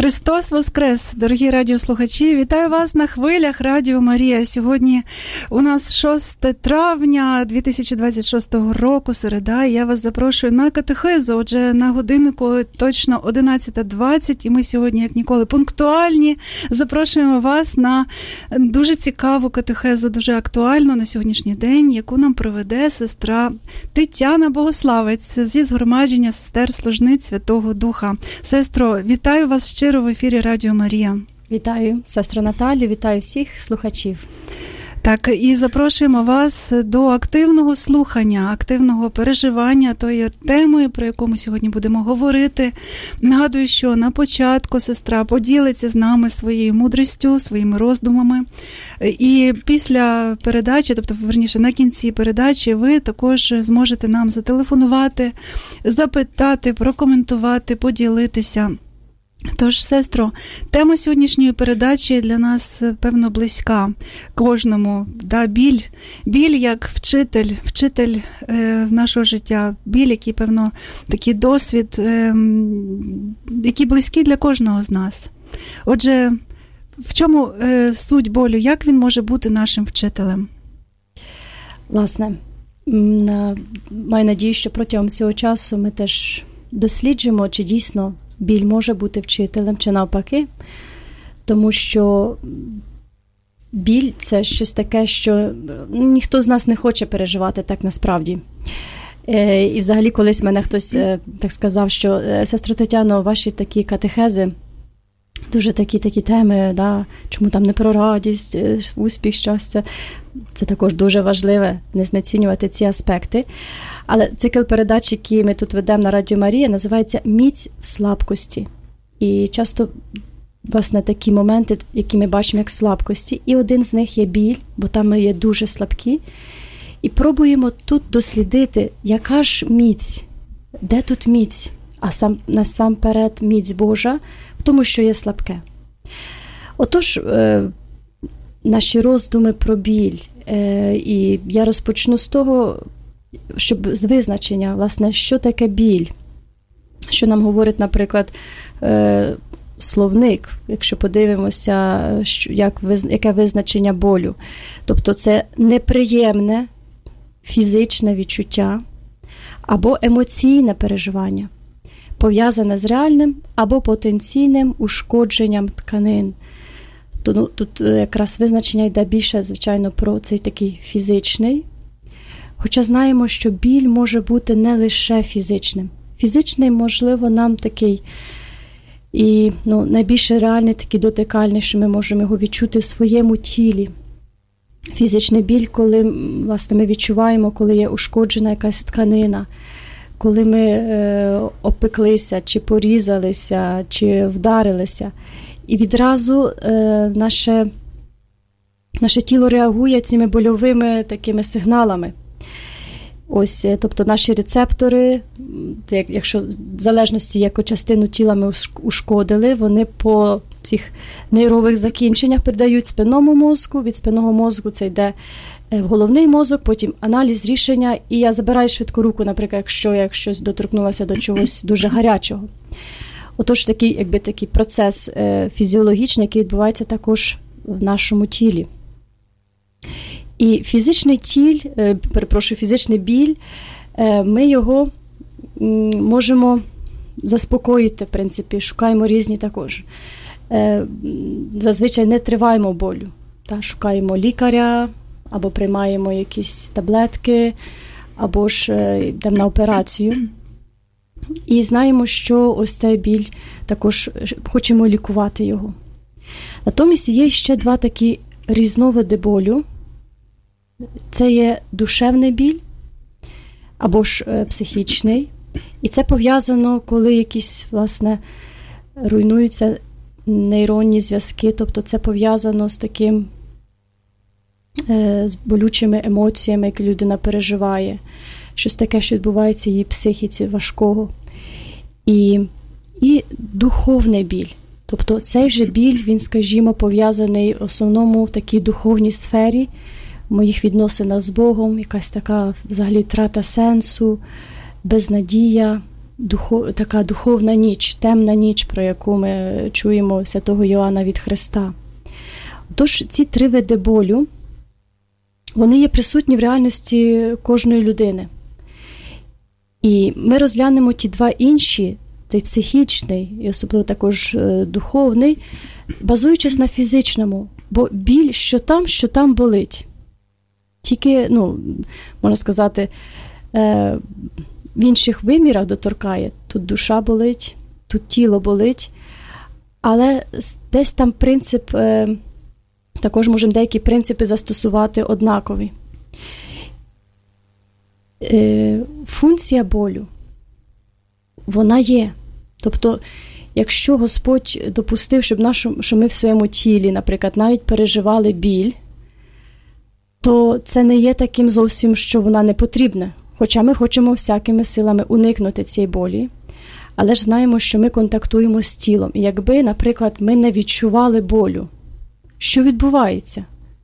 Христос Воскрес, дорогі радіослухачі! Вітаю вас на хвилях Радіо Марія. Сьогодні у нас 6 травня 2026 року, середа. Я вас запрошую на катехизу. Отже, на годиннику точно 11:20, і ми сьогодні, як ніколи, пунктуальні. Запрошуємо вас на дуже цікаву катехизу, дуже актуальну на сьогоднішній день, яку нам проведе сестра Тетяна Богославець зі згромадження сестер-служниць Святого Духа. Сестро, вітаю вас щиро в ефірі Радіо Марія. Вітаю, сестро Наталю, вітаю всіх слухачів. Так, і запрошуємо вас до активного слухання, активного переживання тої теми, про яку ми сьогодні будемо говорити. Нагадую, що на початку сестра поділиться з нами своєю мудрістю, своїми роздумами. І після передачі, тобто, верніше, на кінці передачі, ви також зможете нам зателефонувати, запитати, прокоментувати, поділитися. Тож, сестро, тема сьогоднішньої передачі для нас, певно, близька кожному. Да, біль як вчитель нашого життя, біль, який, певно, такий досвід, який близький для кожного з нас. Отже, в чому суть болю? Як він може бути нашим вчителем? Власне, маю надію, що протягом цього часу ми теж досліджимо, чи дійсно біль може бути вчителем, чи навпаки. Тому що біль – це щось таке, що ніхто з нас не хоче переживати так насправді. І взагалі колись мене хтось так сказав, що «Сестро Тетяно, ваші такі катехези, дуже такі теми, да, чому там не про радість, успіх, щастя». Це також дуже важливе, не знецінювати ці аспекти. Але цикл передач, які ми тут ведемо на Радіо Марія, називається «Міць в слабкості». І часто, власне, такі моменти, які ми бачимо як слабкості, і один з них є біль, бо там ми є дуже слабкі. І пробуємо тут дослідити, яка ж міць, де тут міць, а насамперед міць Божа в тому, що є слабке. Отож, наші роздуми про біль. І я розпочну з того, щоб з визначення, власне, що таке біль. Що нам говорить, наприклад, словник, якщо подивимося, яке визначення болю. Тобто це неприємне фізичне відчуття або емоційне переживання, пов'язане з реальним або потенційним ушкодженням тканин. Тут якраз визначення йде більше, звичайно, про цей такий фізичний. Хоча знаємо, що біль може бути не лише фізичним. Фізичний, можливо, нам такий і найбільше реальний, такий дотикальний, що ми можемо його відчути в своєму тілі. Фізичний біль, коли, власне, ми відчуваємо, коли є ушкоджена якась тканина, коли ми опеклися, чи порізалися, чи вдарилися. І відразу наше тіло реагує цими больовими такими сигналами. Ось, тобто наші рецептори, якщо в залежності, яку частину тіла ми ушкодили, вони по цих нейрових закінченнях передають спинному мозку, від спинного мозку це йде в головний мозок, потім аналіз, рішення, і я забираю швидко руку, наприклад, якщо я щось доторкнулася до чогось дуже гарячого. Отож, такий процес фізіологічний, який відбувається також в нашому тілі. І фізичний біль, ми його можемо заспокоїти, в принципі, шукаємо різні також. Зазвичай не триваємо болю. Шукаємо лікаря, або приймаємо якісь таблетки, або ж йдемо на операцію. І знаємо, що ось цей біль, також хочемо лікувати його. Натомість є ще два такі різновиди болю. Це є душевний біль, або ж психічний. І це пов'язано, коли якісь, власне, руйнуються нейронні зв'язки, тобто це пов'язано з таким, з болючими емоціями, які людина переживає. Щось таке, що відбувається в її психіці важкого. І духовний біль. Тобто цей же біль, він, скажімо, пов'язаний в основному в такій духовній сфері, в моїх відносинах з Богом, якась така взагалі трата сенсу, безнадія, така духовна ніч, темна ніч, про яку ми чуємо святого Йоанна від Христа. Тож ці 3 види болю, вони є присутні в реальності кожної людини. І ми розглянемо ті 2 інші, цей психічний і особливо також духовний, базуючись на фізичному, бо біль що там болить. Тільки, можна сказати, в інших вимірах доторкає. Тут душа болить, тут тіло болить, але десь там принцип, також можемо деякі принципи застосувати однакові. Функція болю, вона є. Тобто, якщо Господь допустив, що ми в своєму тілі, наприклад, навіть переживали біль, то це не є таким зовсім, що вона не потрібна. Хоча ми хочемо всякими силами уникнути цієї болі, але ж знаємо, що ми контактуємо з тілом. І якби, наприклад, ми не відчували болю, що відбувається?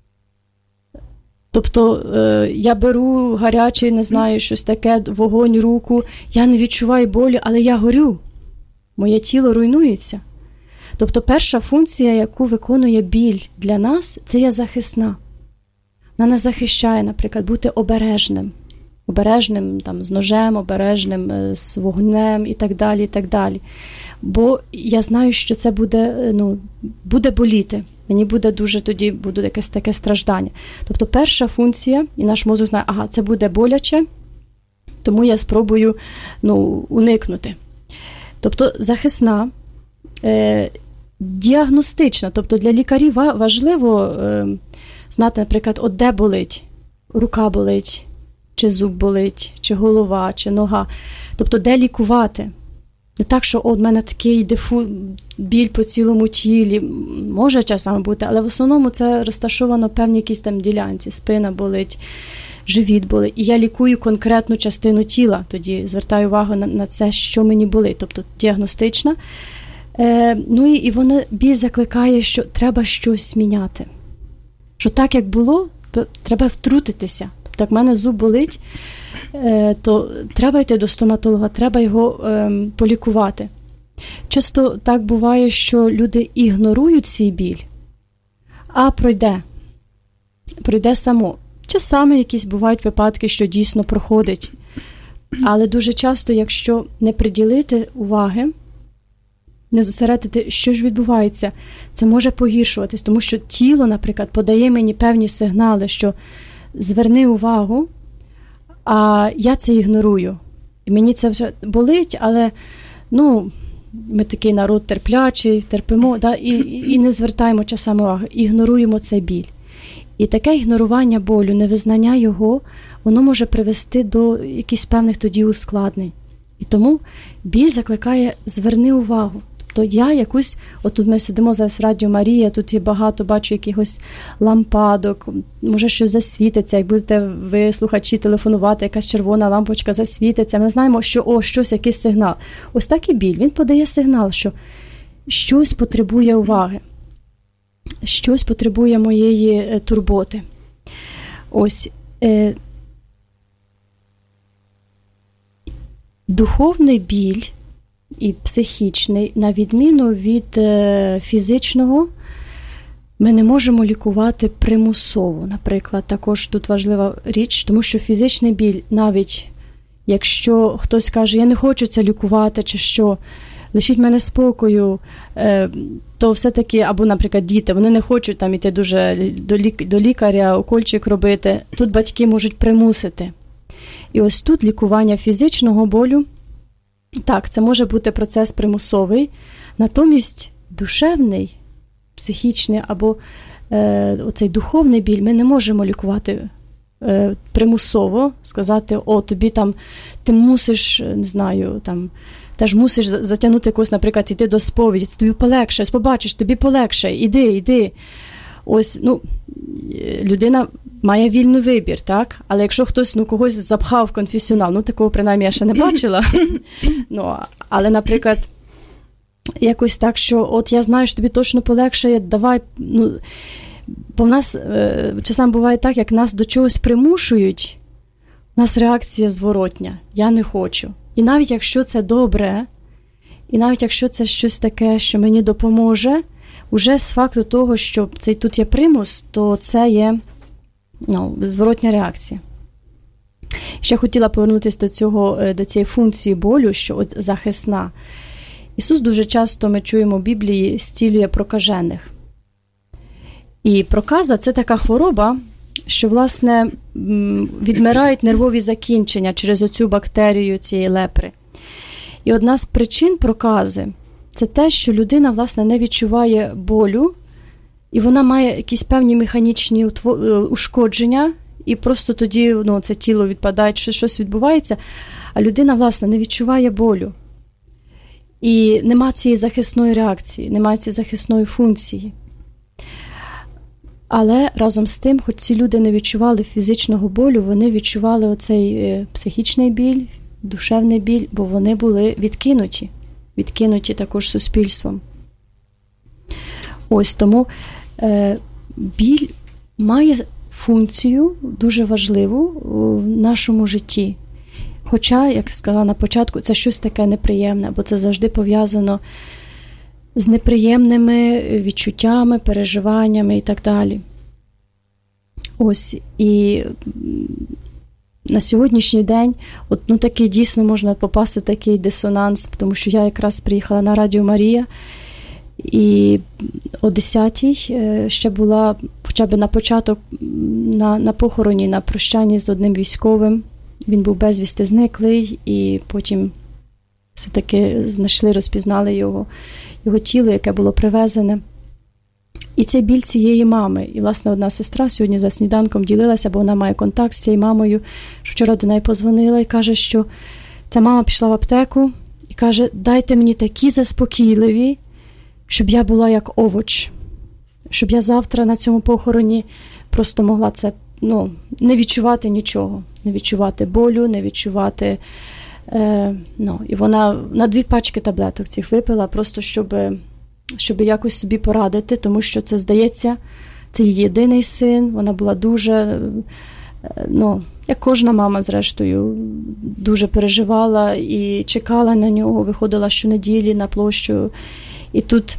Тобто, я беру гарячий, не знаю, щось таке, вогонь, руку, я не відчуваю болю, але я горю. Моє тіло руйнується. Тобто, перша функція, яку виконує біль для нас, це є захисна. Вона нас захищає, наприклад, бути обережним. Обережним з ножем, обережним з вогнем і так далі, і так далі. Бо я знаю, що це буде боліти. Мені буде якесь таке страждання. Тобто перша функція, і наш мозок знає, це буде боляче, тому я спробую уникнути. Тобто захисна, діагностична. Тобто для лікарів важливо знати, наприклад, де болить. Рука болить, чи зуб болить, чи голова, чи нога. Тобто де лікувати. Не так, що в мене такий біль по цілому тілі. Може часами бути, але в основному це розташовано в певній якійсь там ділянці. Спина болить, живіт болить. І я лікую конкретну частину тіла. Тоді звертаю увагу на це, що мені болить. Тобто діагностична. І вона біль закликає, що треба щось міняти. Що так, як було, треба втрутитися. Тобто, як в мене зуб болить, то треба йти до стоматолога, треба його полікувати. Часто так буває, що люди ігнорують свій біль, а пройде само. Часами якісь бувають випадки, що дійсно проходить. Але дуже часто, якщо не приділити уваги, не зосередити, що ж відбувається, це може погіршуватись, тому що тіло, наприклад, подає мені певні сигнали, що зверни увагу, а я це ігнорую. І мені це вже болить, але, ми такий народ терплячий, терпимо, і не звертаємо часами уваги, ігноруємо цей біль. І таке ігнорування болю, невизнання його, воно може привести до якихось певних тоді ускладнень. І тому біль закликає зверни увагу. То я тут ми сидимо зараз в Радіо Марія, тут є багато, бачу якихось лампадок, може щось засвітиться, як будете ви, слухачі, телефонувати, якась червона лампочка засвітиться, ми знаємо, що щось, якийсь сигнал. Ось так і біль, він подає сигнал, що щось потребує уваги, щось потребує моєї турботи. Ось, духовний біль і психічний, на відміну від фізичного, ми не можемо лікувати примусово. Наприклад, також тут важлива річ, тому що фізичний біль, навіть якщо хтось каже, я не хочу це лікувати, чи що, лишіть мене спокою, то все-таки, або, наприклад, діти, вони не хочуть там іти до лікаря, укольчик робити, тут батьки можуть примусити. І ось тут лікування фізичного болю, так, це може бути процес примусовий, натомість душевний, психічний або оцей духовний біль ми не можемо лікувати примусово, сказати, тобі там, ти мусиш, не знаю, там, теж мусиш затягнути якось, наприклад, йти до сповіді, тобі полегше, побачиш, тобі полегше, іди. Ось, людина має вільний вибір, так? Але якщо хтось, когось запхав в конфесіонал, такого, принаймні, я ще не бачила. Але, наприклад, якось так, що от я знаю, що тобі точно полегшає, давай, бо в нас часом буває так, як нас до чогось примушують, у нас реакція зворотня, я не хочу. І навіть якщо це добре, і навіть якщо це щось таке, що мені допоможе, уже з факту того, що це тут є примус, то це є зворотня реакція. Ще хотіла повернутися до цієї функції болю, що от захисна. Ісус дуже часто, ми чуємо в Біблії, зцілює прокажених. І проказа – це така хвороба, що, власне, відмирають нервові закінчення через оцю бактерію цієї лепри. І одна з причин прокази – це те, що людина, власне, не відчуває болю, і вона має якісь певні механічні ушкодження, і просто тоді це тіло відпадає, щось відбувається, а людина, власне, не відчуває болю. І нема цієї захисної реакції, немає цієї захисної функції. Але разом з тим, хоч ці люди не відчували фізичного болю, вони відчували оцей психічний біль, душевний біль, бо вони були відкинуті також суспільством. Ось тому біль має функцію дуже важливу в нашому житті. Хоча, як сказала на початку, це щось таке неприємне, бо це завжди пов'язано з неприємними відчуттями, переживаннями і так далі. Ось, і на сьогоднішній день такий дійсно можна попасти в такий дисонанс, тому що я якраз приїхала на Радіо Марія, і о 10-й ще була хоча б на початок на похороні, на прощанні з одним військовим. Він був безвісти зниклий, і потім все-таки знайшли, розпізнали його тіло, яке було привезене. І це біль цієї мами. І, власне, одна сестра сьогодні за сніданком ділилася, бо вона має контакт з цією мамою, що вчора до неї позвонила і каже, що ця мама пішла в аптеку і каже, дайте мені такі заспокійливі, щоб я була як овоч, щоб я завтра на цьому похороні просто могла це, не відчувати нічого, не відчувати болю, не відчувати, і вона на 2 пачки таблеток цих випила, просто щоб якось собі порадити, тому що це, здається, це її єдиний син, вона була дуже, як кожна мама, зрештою, дуже переживала і чекала на нього, виходила щонеділі на площу, і тут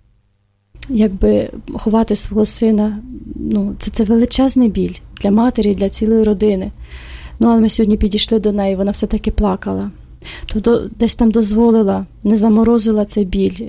якби ховати свого сина, це величезний біль для матері, для цілої родини. Але ми сьогодні підійшли до неї, вона все-таки плакала. Тобто десь там дозволила, не заморозила цей біль.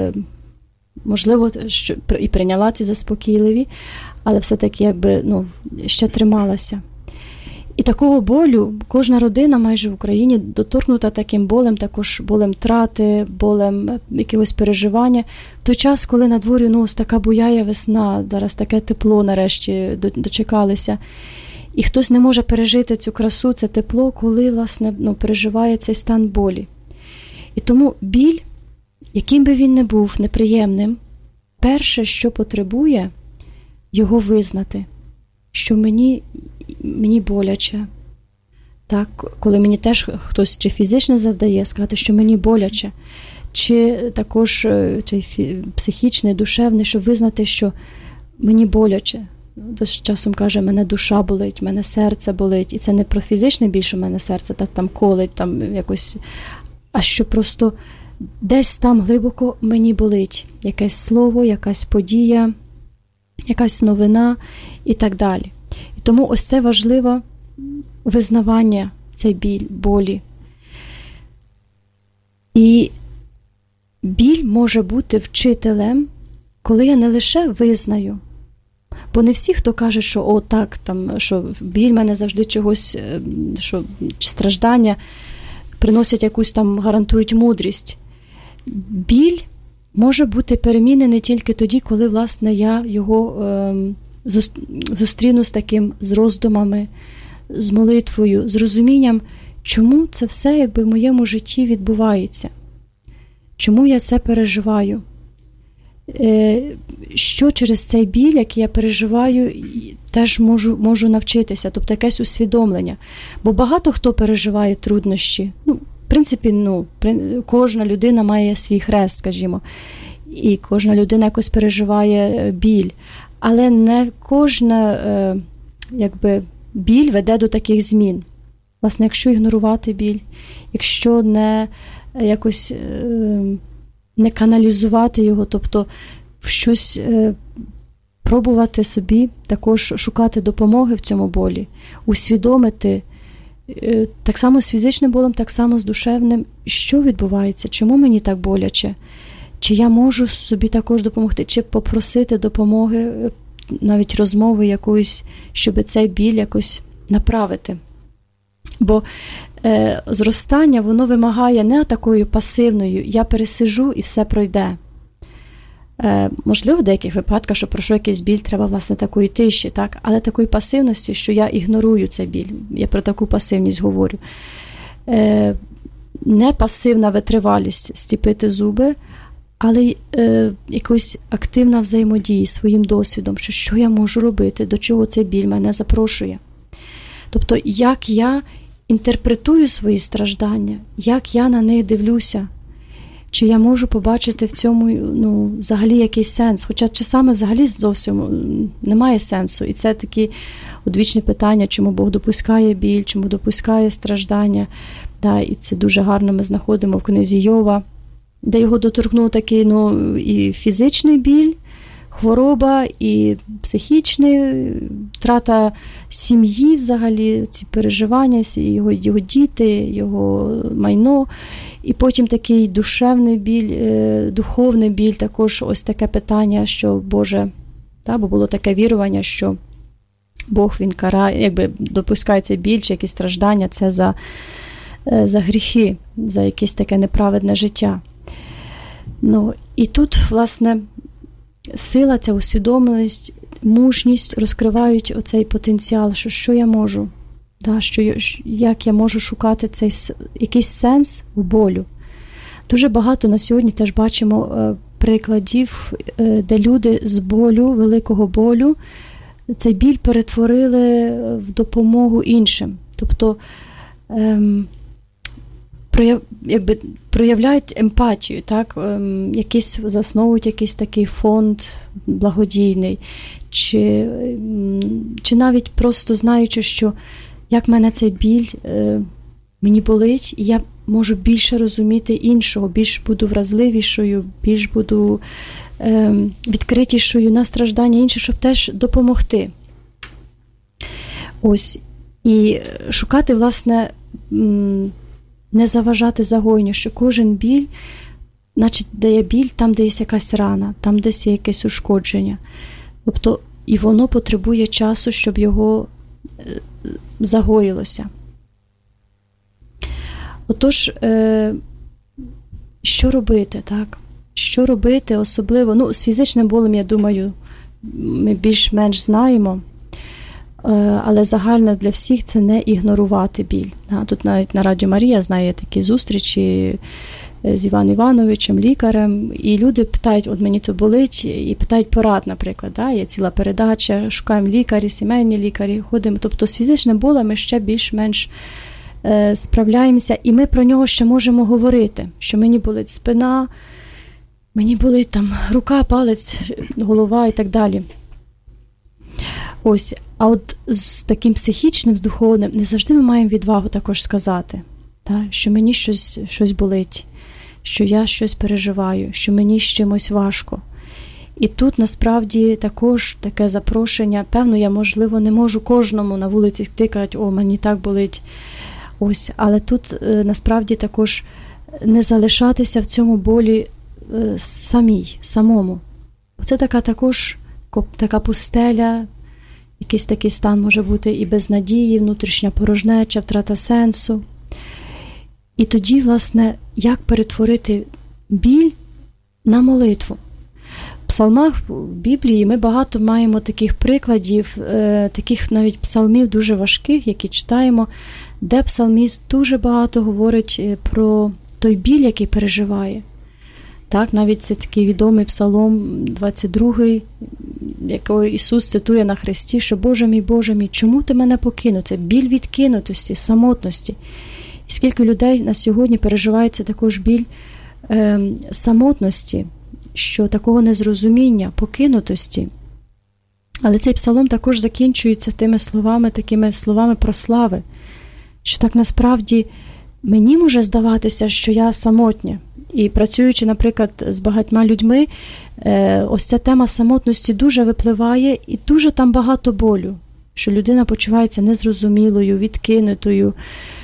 Можливо, і прийняла ці заспокійливі, але все-таки ще трималася. І такого болю кожна родина майже в Україні доторкнута таким болем, також болем втрати, болем якогось переживання. В той час, коли на дворі ось така буяє весна, зараз таке тепло нарешті дочекалися. І хтось не може пережити цю красу, це тепло, коли, власне, переживає цей стан болі. І тому біль, яким би він не був неприємним, перше, що потребує, його визнати, що мені боляче. Так, коли мені теж хтось чи фізично завдає, сказати, що мені боляче, чи також чи психічне, душевне, щоб визнати, що мені боляче. Досить часом каже, мене душа болить, мене серце болить. І це не про фізичне біль, що мене серце там колить, там якось, а що просто десь там глибоко мені болить. Якесь слово, якась подія, якась новина і так далі. І тому ось це важливе визнавання цей болі. І біль може бути вчителем, коли я не лише визнаю. Бо не всі, хто каже, що що біль мене завжди чогось, що страждання приносять якусь гарантують мудрість. Біль може бути перемінений тільки тоді, коли, власне, я його зустріну з роздумами, з молитвою, з розумінням, чому це все в моєму житті відбувається. Чому я це переживаю? Що через цей біль, який я переживаю, теж можу навчитися, тобто якесь усвідомлення. Бо багато хто переживає труднощі. В принципі, кожна людина має свій хрест, скажімо, і кожна людина якось переживає біль. Але не кожна біль веде до таких змін. Власне, якщо ігнорувати біль, якщо не якось не каналізувати його, тобто в щось пробувати собі також шукати допомоги в цьому болі, усвідомити, так само з фізичним болем, так само з душевним, що відбувається, чому мені так боляче, чи я можу собі також допомогти, чи попросити допомоги, навіть розмови якоїсь, щоб цей біль якось направити. Бо зростання, воно вимагає не такою пасивною, я пересижу і все пройде. Можливо, в деяких випадках, що пройшов якийсь біль, треба, власне, такої тиші, так? Але такої пасивності, що я ігнорую цей біль. Я про таку пасивність говорю. Не пасивна витривалість стіпити зуби, але якась активна взаємодія своїм досвідом, що я можу робити, до чого цей біль мене запрошує. Тобто, як я інтерпретую свої страждання, як я на них дивлюся, чи я можу побачити в цьому взагалі якийсь сенс. Хоча часами взагалі зовсім немає сенсу. І це такі одвічні питання, чому Бог допускає біль, чому допускає страждання. Да, і це дуже гарно ми знаходимо в книзі Йова, де його доторкнув такий і фізичний біль, хвороба, і психічний, втрата сім'ї взагалі, ці переживання, його діти, його майно. І потім такий душевний біль, духовний біль, також ось таке питання, що Боже, бо було таке вірування, що Бог, він карає, якби допускає цей біль чи якісь страждання, це за гріхи, за якесь таке неправедне життя. І тут, власне, сила, ця усвідомленість, мужність розкривають оцей потенціал, що я можу. Як я можу шукати цей якийсь сенс в болю. Дуже багато на сьогодні теж бачимо прикладів, де люди з болю, великого болю, цей біль перетворили в допомогу іншим. Тобто проявляють емпатію, так? Засновують якийсь такий фонд благодійний, чи навіть просто знаючи, що як мене цей біль мені болить, і я можу більше розуміти іншого, більш буду вразливішою, більш буду відкритішою на страждання інших, щоб теж допомогти. Ось. І шукати, власне, не заважати загоєнню, що кожен біль, значить, де є біль, там, де є якась рана, там десь є якесь ушкодження. Тобто, і воно потребує часу, щоб його загоїлося. Отож, що робити, так? Що робити, особливо, з фізичним болем, я думаю, ми більш-менш знаємо, але загально для всіх це не ігнорувати біль. Тут навіть на Радіо Марія знає такі зустрічі з Іваном Івановичем, лікарем, і люди питають, от мені то болить, і питають порад, наприклад. Є ціла передача, шукаємо лікарі, сімейні лікарі, ходимо. Тобто з фізичним болем ми ще більш-менш справляємося, і ми про нього ще можемо говорити, що мені болить спина, мені болить там рука, палець, голова і так далі. Ось. А от з таким психічним, з духовним, не завжди ми маємо відвагу також сказати, що мені щось болить, що я щось переживаю, що мені з чимось важко. І тут, насправді, також таке запрошення, певно, я, можливо, не можу кожному на вулиці тикати, мені так болить. Ось, але тут, насправді, також не залишатися в цьому болі самому. Це така пустеля, якийсь такий стан може бути і безнадії, внутрішня порожнеча, втрата сенсу. І тоді, власне, як перетворити біль на молитву. В псалмах, в Біблії ми багато маємо таких прикладів, таких навіть псалмів дуже важких, які читаємо, де псалміст дуже багато говорить про той біль, який переживає. Так, навіть це такий відомий псалом 22, якого Ісус цитує на хресті, що Боже мій, чому ти мене покинув? Це біль відкинутості, самотності. І скільки людей на сьогодні переживається також біль самотності, що такого незрозуміння, покинутості. Але цей псалом також закінчується такими словами прослави, що так насправді мені може здаватися, що я самотня. І працюючи, наприклад, з багатьма людьми, ось ця тема самотності дуже випливає і дуже там багато болю, що людина почувається незрозумілою, відкинутою.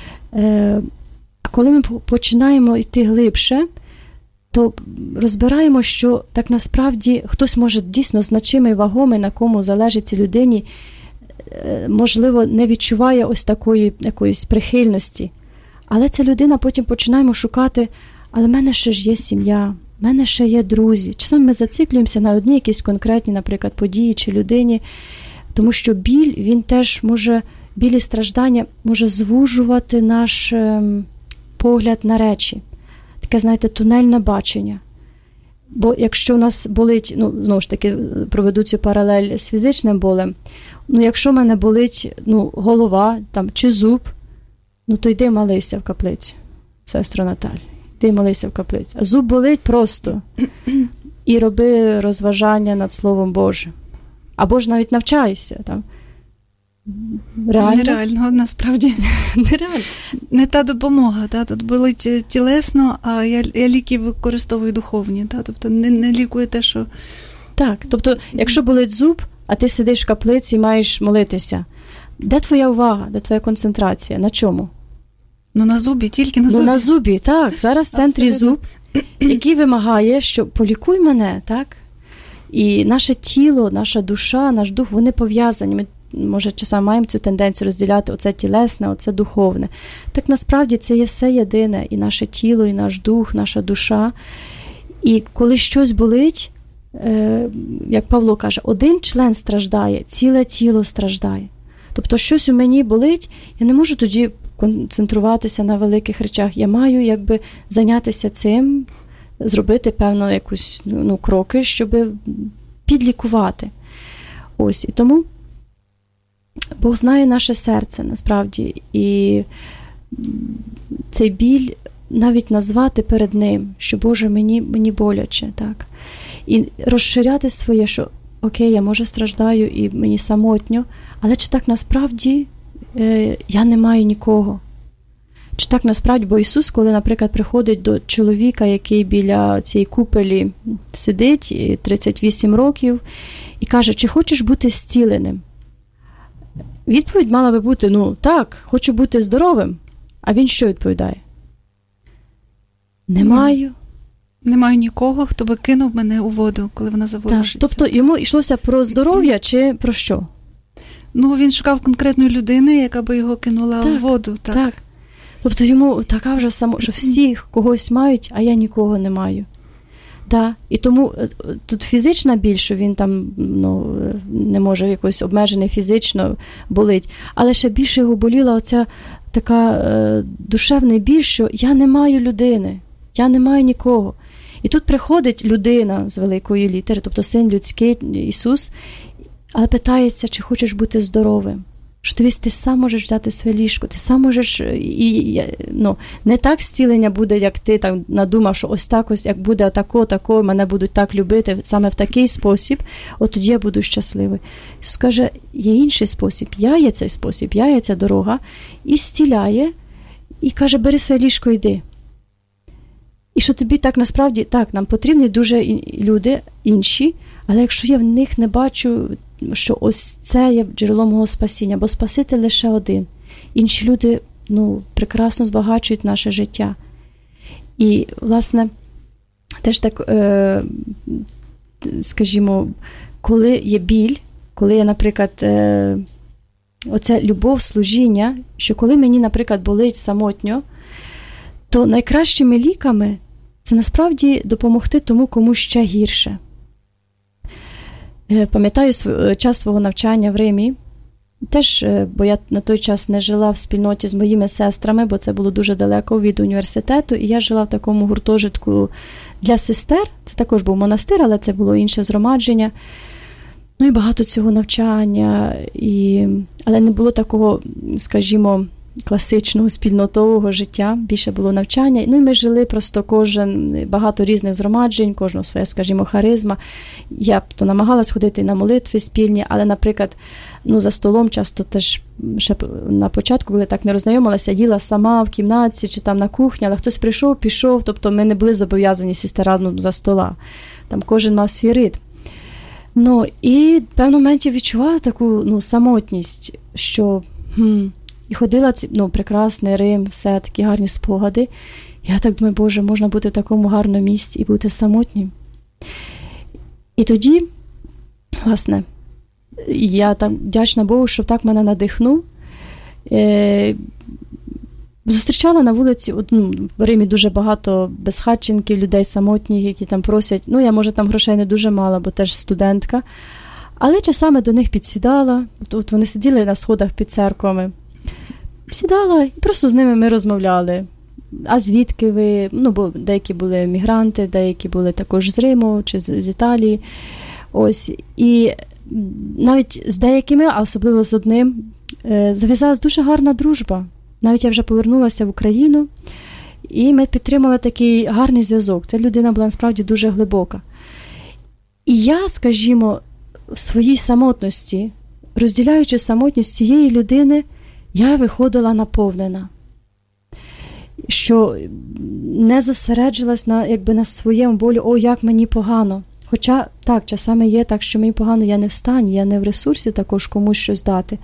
А коли ми починаємо йти глибше, то розбираємо, що так насправді хтось може дійсно значимий, вагомий, на кому залежить цій людині, можливо, не відчуває ось такої якоїсь прихильності. Але ця людина потім починаємо шукати, але в мене ще ж є сім'я, в мене ще є друзі. Часом ми зациклюємося на одній якісь конкретні, наприклад, події чи людині, тому що біль, він теж може, біль і страждання може звужувати наш погляд на речі. Таке, знаєте, тунельне бачення. Бо якщо у нас болить, знову ж таки, проведу цю паралель з фізичним болем, якщо в мене болить голова там, чи зуб, то йди молися в каплицю, сестро Наталі. Йди молися в каплицю. А зуб болить просто. І роби розважання над Словом Божим. Або ж навіть навчайся. Там. Реально? Нереально, насправді. Нереально. Не та допомога. Тут болить тілесно, а я ліки використовую духовні. Тобто не лікує те, що... Так, тобто, якщо болить зуб, а ти сидиш в каплиці і маєш молитися, де твоя увага, де твоя концентрація? На чому? На зубі, тільки на зубі. На зубі, так. Зараз в центрі зуб, який вимагає, що полікуй мене, так? І наше тіло, наша душа, наш дух, вони пов'язані. Ми, може, часом маємо цю тенденцію розділяти оце тілесне, оце духовне. Так насправді це є все єдине. І наше тіло, і наш дух, наша душа. І коли щось болить, як Павло каже, один член страждає, ціле тіло страждає. Тобто щось у мені болить, я не можу тоді концентруватися на великих речах. Я маю зайнятися цим, зробити певно якусь кроки, щоб підлікувати. Ось. І тому Бог знає наше серце, насправді. І цей біль навіть назвати перед Ним, що, Боже, мені боляче. Так? І розширяти своє, що окей, я, може, страждаю і мені самотньо, але чи так насправді я не маю нікого? Чи так насправді, бо Ісус, коли, наприклад, приходить до чоловіка, який біля цієї купелі сидить, 38 років, і каже, чи хочеш бути зціленим? Відповідь мала би бути, так, хочу бути здоровим. А він що відповідає? Не маю. Не маю нікого, хто би кинув мене у воду, коли вона заворушиться. Тобто йому йшлося про здоров'я чи про що? Він шукав конкретної людини, яка би його кинула в воду. Так. Тобто йому така вже що всі когось мають, а я нікого не маю. Да. І тому тут фізична біль, що він там не може якось обмежений фізично болить, але ще більше його боліла оця така душевний біль, що я не маю людини, я не маю нікого. І тут приходить людина з великої літери, тобто Син людський, Ісус, але питається, чи хочеш бути здоровим. Що дивись, ти сам можеш взяти своє ліжко, ти сам можеш, не так зцілення буде, як ти там надумав, що ось так ось, як буде тако, мене будуть так любити, саме в такий спосіб, от тоді я буду щасливий. Ісус каже, є інший спосіб, я є цей спосіб, я є ця дорога, і зціляє, і каже, бери своє ліжко, йди. І що тобі так насправді, так, нам потрібні дуже люди інші, але якщо я в них не бачу, що ось це є джерелом мого спасіння, бо Спаситель лише один. Інші люди, прекрасно збагачують наше життя. І, власне, теж так, скажімо, коли є біль, коли є, наприклад, оця любов, служіння, що коли мені, наприклад, болить самотньо, то найкращими ліками це насправді допомогти тому, кому ще гірше. Пам'ятаю час свого навчання в Римі, теж, бо я на той час не жила в спільноті з моїми сестрами, бо це було дуже далеко від університету, і я жила в такому гуртожитку для сестер, це також був монастир, але це було інше згромадження. І багато цього навчання, але не було такого, скажімо, класичного спільнотового життя, більше було навчання. Ну і ми жили просто кожен, багато різних згромаджень, кожного своя, скажімо, харизма. Я то намагалась ходити на молитви спільні, але, наприклад, за столом часто теж ще на початку, коли так не роззнайомилася, їла сама в кімнаті чи там на кухні, але хтось прийшов, пішов, тобто ми не були зобов'язані сісти разом за стола. Там кожен мав свій ритм. І в певному моменті відчувала таку самотність, що і ходила, прекрасний Рим, все, такі гарні спогади. Я так думаю, Боже, можна бути в такому гарному місці і бути самотнім. І тоді, власне, я там вдячна Богу, що так мене надихнув. Зустрічала на вулиці, в Римі дуже багато безхатченків, людей самотніх, які там просять. Я, може, там грошей не дуже мала, бо теж студентка. Але часами до них підсідала. От вони сиділи на сходах під церквами. Сідала і просто з ними ми розмовляли. А звідки ви? Бо деякі були мігранти, деякі були також з Риму чи з Італії. Ось. І навіть з деякими, а особливо з одним, зав'язалась дуже гарна дружба. Навіть я вже повернулася в Україну, і ми підтримали такий гарний зв'язок. Ця людина була насправді дуже глибока. І я, скажімо, в своїй самотності, розділяючи самотність цієї людини, я виходила наповнена. Що не зосереджилась на своєму болі, як мені погано. Хоча, так, часами є так, що мені погано, я не в стані, я не в ресурсі також комусь щось дати.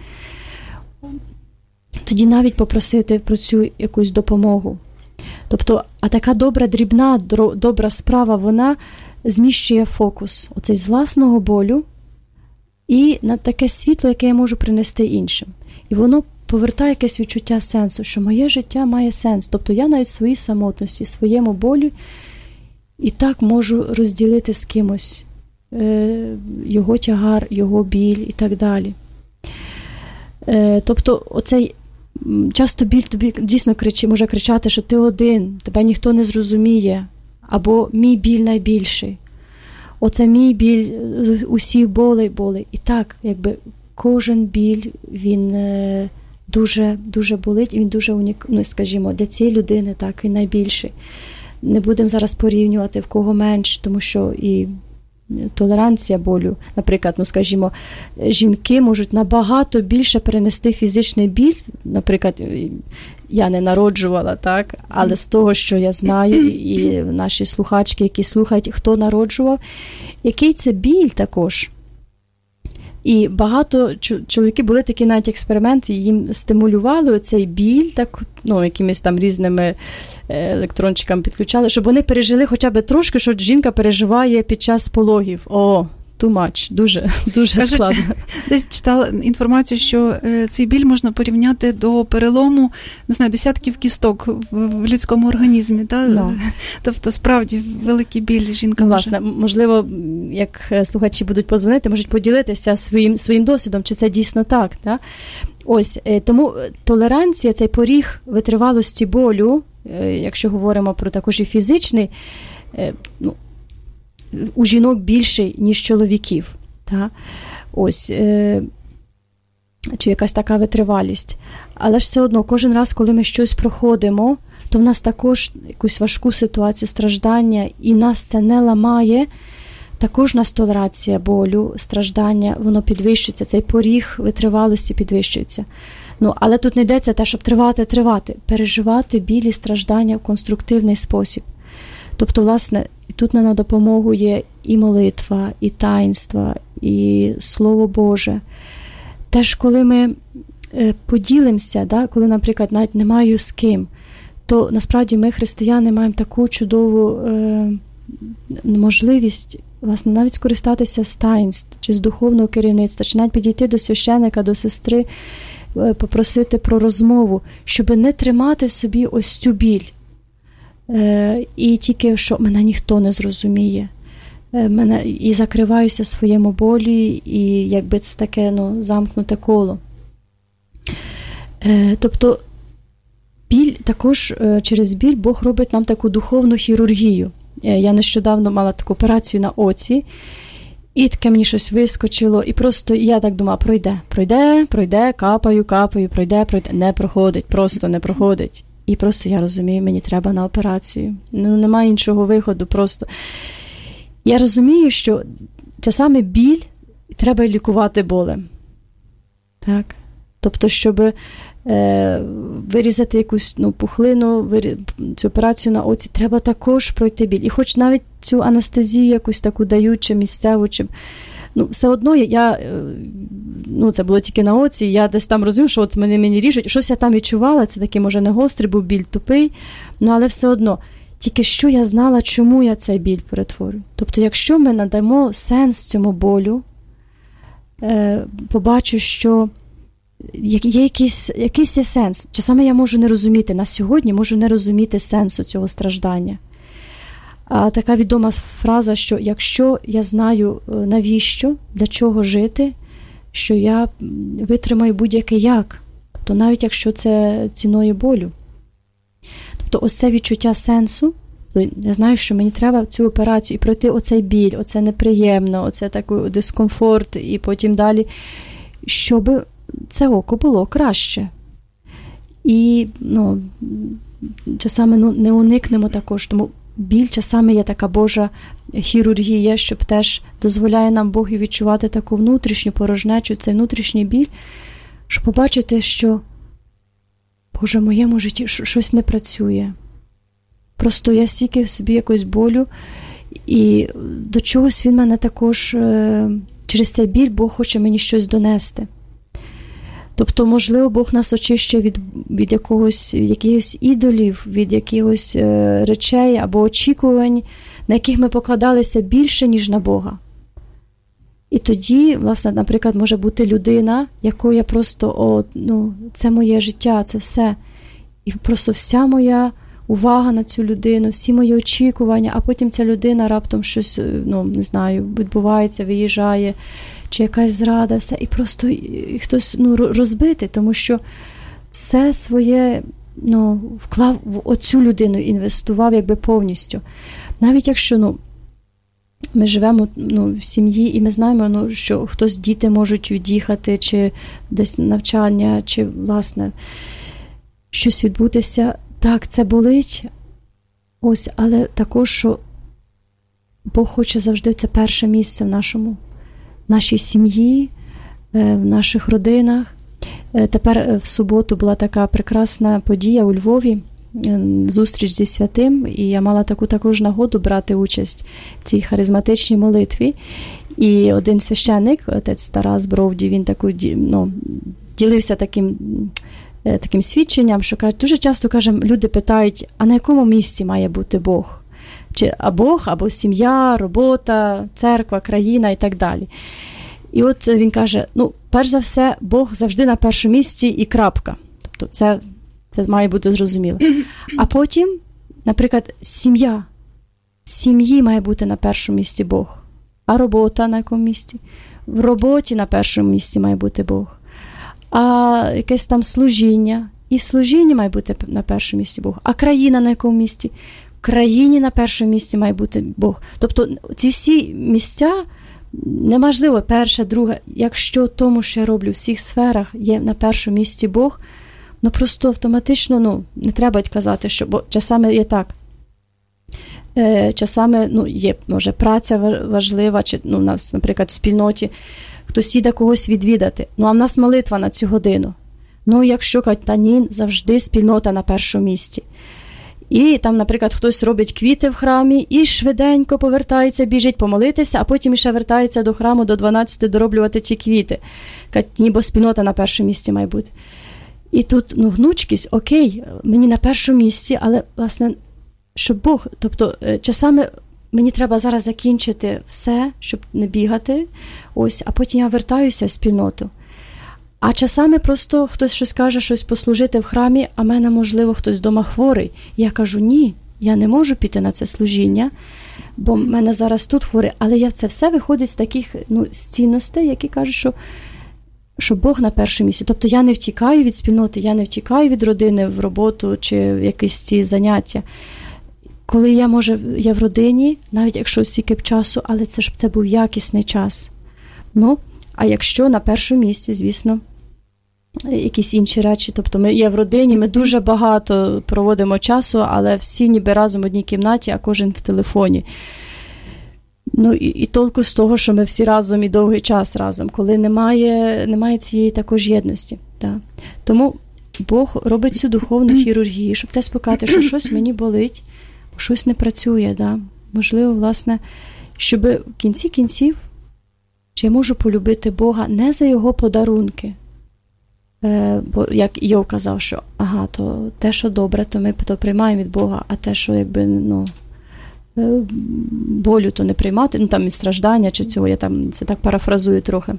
Тоді навіть попросити про цю якусь допомогу. Тобто, а така добра, дрібна, добра справа, вона зміщує фокус оцей з власного болю і на таке світло, яке я можу принести іншим. І воно повертає якесь відчуття сенсу, що моє життя має сенс. Тобто я навіть в своїй самотності, своєму болю і так можу розділити з кимось його тягар, його біль і так далі. Тобто оцей часто біль тобі дійсно може кричати, що ти один, тебе ніхто не зрозуміє, або мій біль найбільший. Оце мій біль, усіх болей. І так, кожен біль, він дуже, дуже болить, і він дуже унікальний, скажімо, для цієї людини, так, він найбільший. Не будемо зараз порівнювати, в кого менше, тому що і толеранція болю, наприклад, скажімо, жінки можуть набагато більше перенести фізичний біль, наприклад, я не народжувала, так, але з того, що я знаю, і наші слухачки, які слухають, хто народжував, який це біль також. І багато чоловіків були такі навіть експерименти, їм стимулювали оцей біль, так, якимись там різними електрончиками підключали, щоб вони пережили хоча б трошки, що жінка переживає під час пологів. Too much, дуже, дуже складно. Десь читала інформацію, що цей біль можна порівняти до перелому, не знаю, десятків кісток в людському організмі. Да? Тобто, справді, великий біль жінка власне, можливо, як слухачі будуть позвонити, можуть поділитися своїм досвідом, чи це дійсно так. Да? Ось, тому толеранція, цей поріг витривалості болю, якщо говоримо про також і фізичний, у жінок більший, ніж чоловіків. Та? Ось, чи якась така витривалість. Але ж все одно, кожен раз, коли ми щось проходимо, то в нас також якусь важку ситуацію, страждання, і нас це не ламає, також нас толерація болю, страждання, воно підвищується, цей поріг витривалості підвищується. Але тут не йдеться те, щоб тривати, переживати білі страждання в конструктивний спосіб. Тобто, власне, тут нам на допомогу є і молитва, і таїнства, і Слово Боже. Теж, коли ми поділимося, да, коли, наприклад, навіть не маю з ким, то насправді ми, християни, маємо таку чудову можливість, власне, навіть скористатися з таїнств, чи з духовного керівництва, чи навіть підійти до священика, до сестри, попросити про розмову, щоб не тримати в собі ось цю біль. І тільки, що мене ніхто не зрозуміє. І закриваюся в своєму болі, і якби це таке замкнуте коло. Тобто біль, також через біль Бог робить нам таку духовну хірургію. Я нещодавно мала таку операцію на оці, І таке мені щось вискочило, і просто я так думала, пройде, капаю, пройде, не проходить, просто не проходить. І просто я розумію, мені треба на операцію. Немає іншого виходу, просто. Я розумію, що часами біль треба лікувати болем. Так? Тобто, щоб вирізати якусь пухлину, цю операцію на оці, треба також пройти біль. І хоч навіть цю анестезію якусь таку дають, чи місцеву, чи... все одно це було тільки на оці, я десь там розумію, що от мені ріжуть, щось я там відчувала, це такий, може, не гострий, був біль тупий, але все одно. Тільки що я знала, чому я цей біль перетворюю. Тобто, якщо ми надамо сенс цьому болю, побачу, що є якийсь є сенс. Часами я можу не розуміти, на сьогодні можу не розуміти сенсу цього страждання. А така відома фраза, що якщо я знаю навіщо, для чого жити, що я витримаю будь-який як. Тобто навіть якщо це ціною болю. Тобто ось це відчуття сенсу, я знаю, що мені треба цю операцію і пройти оцей біль, оце неприємно, оце такий дискомфорт і потім далі, щоб це око було краще. І часами не уникнемо також, тому біль часами є така Божа хірургія, щоб теж дозволяє нам Бог і відчувати таку внутрішню порожнечу, цей внутрішній біль, щоб побачити, що Боже, в моєму житті щось не працює. Просто я стільки в собі якось болю, і до чогось він мене також, через цей біль Бог хоче мені щось донести. Тобто, можливо, Бог нас очищує від якихось ідолів, від якихось речей або очікувань, на яких ми покладалися більше, ніж на Бога. І тоді, власне, наприклад, може бути людина, якою я просто, це моє життя, це все. І просто вся моя увага на цю людину, всі мої очікування, а потім ця людина раптом щось, не знаю, відбувається, виїжджає, чи якась зрада, все, і просто хтось розбитий, тому що все своє вклав в оцю людину, інвестував якби повністю. Навіть якщо ми живемо в сім'ї, і ми знаємо, що хтось, діти можуть від'їхати, чи десь навчання, чи, власне, щось відбутися. Так, це болить, але також, що Бог хоче завжди це перше місце в нашій сім'ї, в наших родинах. Тепер в суботу була така прекрасна подія у Львові, зустріч зі святим, і я мала таку також нагоду брати участь в цій харизматичній молитві. І один священник, отець Тарас Бровді, він ділився таким свідченням, що дуже часто, люди питають, а на якому місці має бути Бог? Чи Бог, або сім'я, робота, церква, країна і так далі. І от він каже, перш за все, Бог завжди на першому місці і крапка. Тобто це має бути зрозуміло. А потім, наприклад, сім'я. В сім'ї має бути на першому місці Бог. А робота на якому місці? В роботі на першому місці має бути Бог. А якесь там служіння. І в служінні має бути на першому місці Бог. А країна на якому місці? В країні на першому місці має бути Бог. Тобто ці всі місця, неможливо перше, друге, якщо тому, що я роблю в всіх сферах, є на першому місці Бог, просто автоматично, не треба казати, що, бо часами є так. Часами, є, може, праця важлива, чи, у нас, наприклад, в спільноті, хтось їде когось відвідати. А в нас молитва на цю годину. Якщо ні, завжди спільнота на першому місці. І там, наприклад, хтось робить квіти в храмі і швиденько повертається, біжить помолитися, а потім ще вертається до храму до 12 дороблювати ці квіти. Ніби спільнота на першому місці має бути. І тут, гнучкість, окей, мені на першому місці, але, власне, щоб Бог, тобто, часами мені треба зараз закінчити все, щоб не бігати, а потім я вертаюся в спільноту. А часами просто хтось щось каже, щось послужити в храмі, а мене, можливо, хтось вдома хворий. Я кажу, ні, я не можу піти на це служіння, бо в мене зараз тут хворий. Але це все виходить з таких з цінностей, які кажуть, що Бог на першому місці. Тобто я не втікаю від спільноти, я не втікаю від родини в роботу чи в якісь ці заняття. коли я в родині, навіть якщо стільки б часу, але це щоб це був якісний час. Ну, а якщо на першому місці, звісно, якісь інші речі, тобто ми є в родині, ми дуже багато проводимо часу, але всі ніби разом в одній кімнаті, а кожен в телефоні. Ну, і толку з того, що ми всі разом і довгий час разом, коли немає цієї також єдності. Так. Тому Бог робить цю духовну хірургію, щоб те спокати, що щось мені болить, щось не працює. Да? Можливо, власне, щоб в кінці кінців, чи я можу полюбити Бога не за Його подарунки. Бо, як Йов казав, що то те, що добре, то ми то приймаємо від Бога, а те, що якби, болю, то не приймати, там і страждання, чи цього, я там це так парафразую трохи.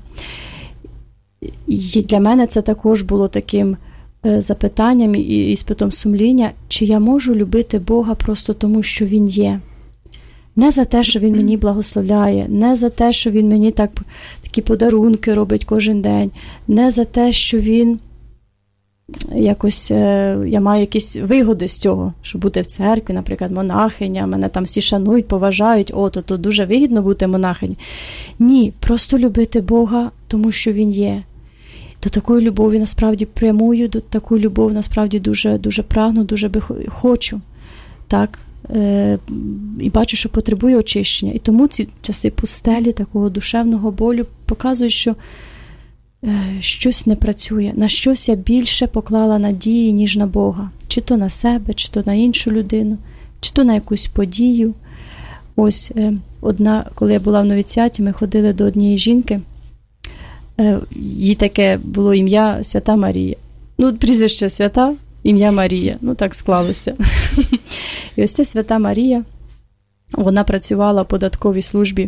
І для мене це також було таким запитанням і іспитом сумління, чи я можу любити Бога просто тому, що Він є. Не за те, що Він мені благословляє, не за те, що Він мені такі подарунки робить кожен день, не за те, що Він якось, я маю якісь вигоди з цього, щоб бути в церкві, наприклад, монахиня, мене там всі шанують, поважають, то дуже вигідно бути монахинею. Ні, просто любити Бога, тому що Він є. До такої любові насправді прямую, до такої любові насправді дуже, дуже прагну, дуже хочу. Так? І бачу, що потребує очищення. І тому ці часи пустелі, такого душевного болю показують, що щось не працює. На щось я більше поклала надії, ніж на Бога. Чи то на себе, чи то на іншу людину, чи то на якусь подію. Ось коли я була в новіціаті, ми ходили до однієї жінки. Їй таке було ім'я Свята Марія. Прізвище Свята, ім'я Марія. Так склалося. І ось ця Свята Марія, вона працювала в податковій службі.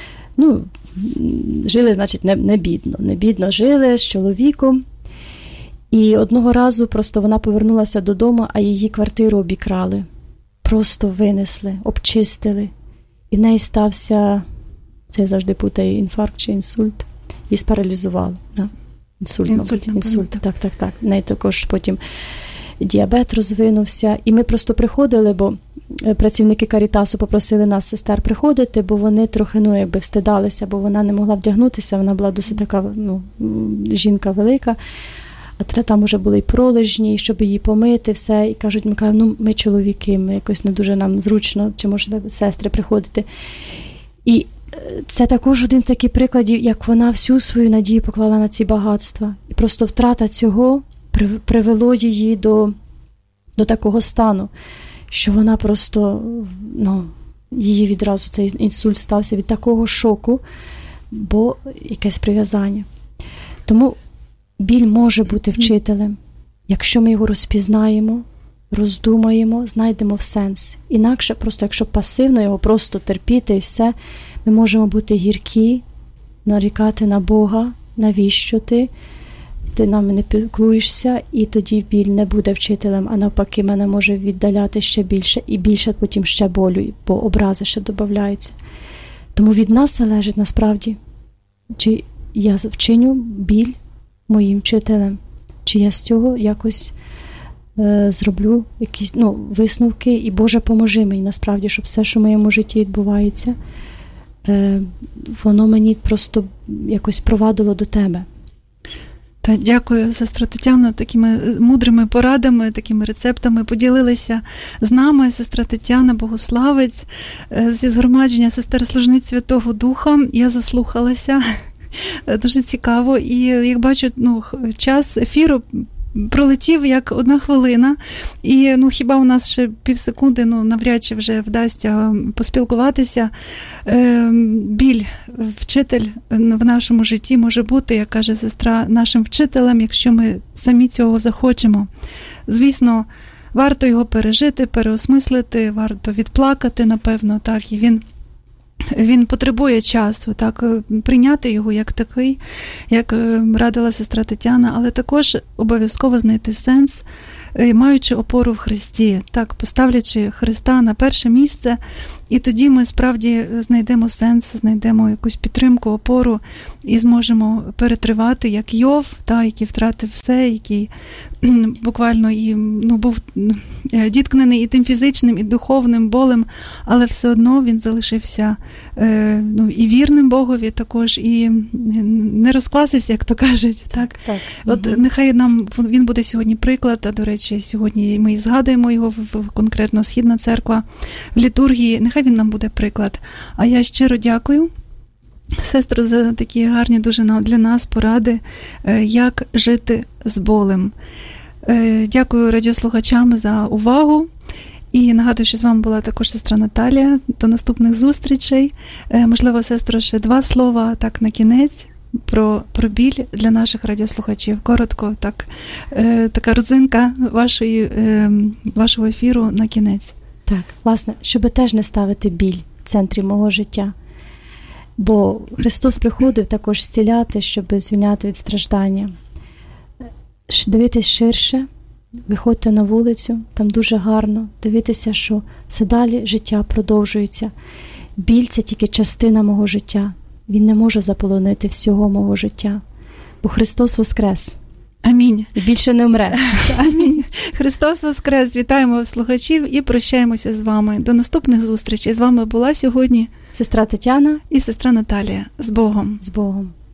Жили, значить, не бідно. Не бідно жили з чоловіком. І одного разу просто вона повернулася додому, а її квартиру обікрали. Просто винесли, обчистили. І в неї стався, це я завжди путаю, інфаркт чи інсульт. Її спаралізувало. Да? Інсульт. Так. В неї також потім діабет розвинувся. І ми просто приходили, бо працівники Карітасу попросили нас, сестер, приходити, бо вони трохи, встидалися, бо вона не могла вдягнутися, вона була досить така, жінка велика, а там вже були й пролежні, щоб її помити, все. І кажуть, ми чоловіки, ми якось не дуже нам зручно, чи може сестри приходити. І це також один з таких прикладів, як вона всю свою надію поклала на ці багатства. І просто втрата цього привело її до такого стану, що вона просто, її відразу цей інсульт стався від такого шоку, бо якесь прив'язання. Тому біль може бути вчителем, якщо ми його розпізнаємо, роздумаємо, знайдемо в сенс. Інакше, просто якщо пасивно його просто терпіти і все, ми можемо бути гіркі, нарікати на Бога, навіщо ти нами не піклуєшся, і тоді біль не буде вчителем, а навпаки мене може віддаляти ще більше, і більше потім ще болю, бо образи ще додаються. Тому від нас залежить насправді, чи я вчиню біль моїм вчителем, чи я з цього якось зроблю якісь висновки, і Боже, поможи мені насправді, щоб все, що в моєму житті відбувається, воно мені просто якось провадило до тебе. Та дякую, сестра Тетяно, такими мудрими порадами, такими рецептами поділилися з нами сестра Тетяна, богославець, зі згромадження сестер-служниць Святого Духа. Я заслухалася, дуже цікаво, і як бачу, час ефіру пролетів як 1 хвилина, і хіба у нас ще півсекунди, навряд чи вже вдасться поспілкуватися. Біль, вчитель в нашому житті може бути, як каже сестра, нашим вчителем, якщо ми самі цього захочемо. Звісно, варто його пережити, переосмислити, варто відплакати, напевно, так, і він він потребує часу, так, прийняти його як такий, як радила сестра Тетяна, але також обов'язково знайти сенс, маючи опору в Христі, так, поставлячи Христа на перше місце, і тоді ми справді знайдемо сенс, знайдемо якусь підтримку, опору і зможемо перетривати, як Йов, який втратив все, який буквально був діткнений і тим фізичним, і духовним болем, але все одно він залишився і вірним Богові також, і не розквасився, як то кажуть. Так? От нехай він буде сьогодні приклад, а до речі, сьогодні ми і згадуємо його конкретно Східна церква в літургії, нехай він нам буде приклад. А я щиро дякую, сестро, за такі гарні дуже для нас поради, як жити з болем. Дякую радіослухачам за увагу. І нагадую, що з вами була також сестра Наталія. До наступних зустрічей. Можливо, сестро, ще 2 слова так на кінець про біль для наших радіослухачів. Коротко, така родзинка вашого ефіру на кінець. Так, власне, щоб теж не ставити біль в центрі мого життя. Бо Христос приходив також зціляти, щоб звільняти від страждання. Дивитись ширше, виходьте на вулицю, там дуже гарно, дивитися, що все далі життя продовжується. Біль – це тільки частина мого життя. Він не може заполонити всього мого життя. Бо Христос воскрес. Амінь. І більше не вмре. Амінь. Христос воскрес. Вітаємо слухачів і прощаємося з вами. До наступних зустрічей. З вами була сьогодні сестра Тетяна і сестра Наталія. З Богом. З Богом.